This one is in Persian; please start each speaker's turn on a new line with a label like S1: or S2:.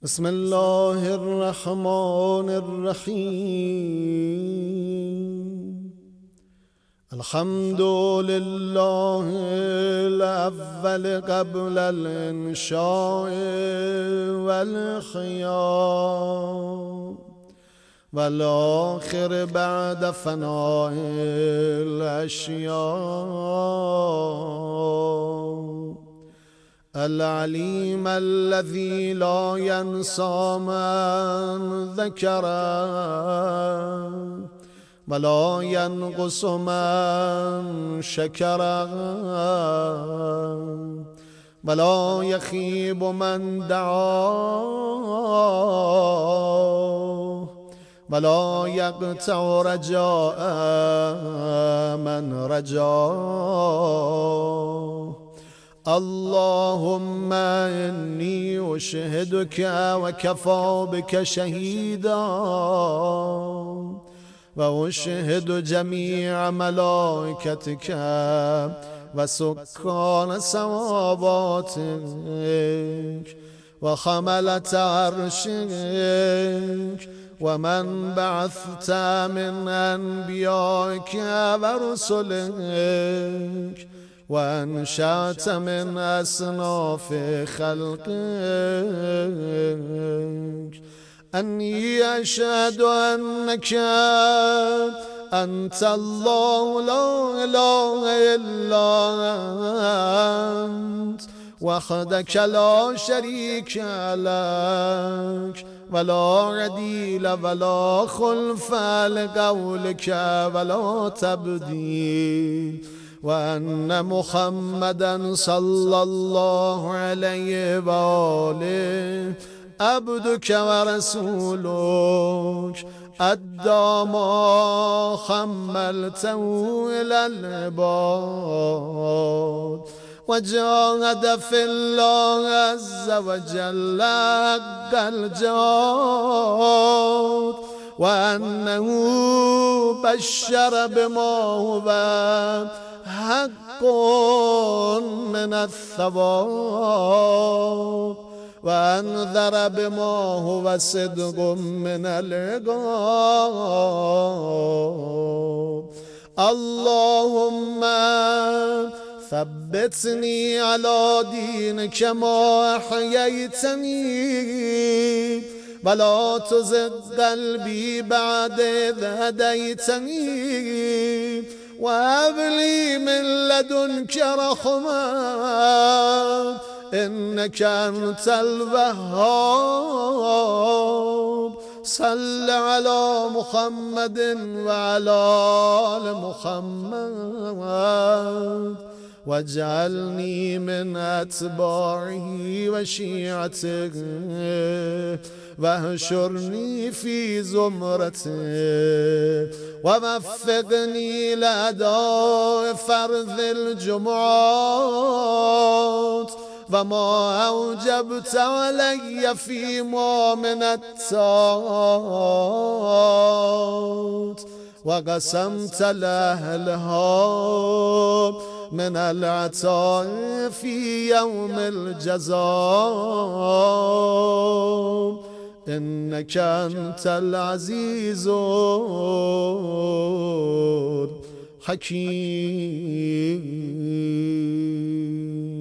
S1: بسم الله الرحمن الرحيم. الحمد لله الأول قبل الإنشاء والخيام، والآخر بعد فناء الأشياء، العليم الذي لا ينسى من ذكره ولا ينقص من شكره ولا يخيب من دعاه ولا يقطع رجاء من رجاه. اللهم إني أشهدك وكفى بك شهيدا، وأشهد جميع ملائكتك وسكان سماواتك وحملة عرشك ومن بعثت من أنبيائك ورسلك وأنشأت من أصناف خلقك، أني أشهد أنك أنت الله لا إله إلا أنت وحدك لا شريك لك ولا عديل ولا خلف لقولك ولا تبديل، وأن محمدا صلى الله عليه وآله عبدك ورسولك أدى ما حملته إلى العباد، وجاهد في الله عز وجل حق الجهاد، وأنه بشر بما هو حق من الثواب، وأنذر بما هو صدق من العقاب. اللهم ثبتني على دينك ما أحييتني، ولا تزغ قلبي بعد إذ هديتني، وهب لي من لدنك رحمة إنك أنت الوهاب. صل على محمد وعلى آل محمد، واجعلني من أتباعه وشيعته، واحشرني في زمرته، ووفقني لأداء فرض الجمعات وما أوجبت علي فيما من الطاعات، وقسمت لأهلها من العطاء في يوم الجزاء، إنك أنت العزيز الحكيم.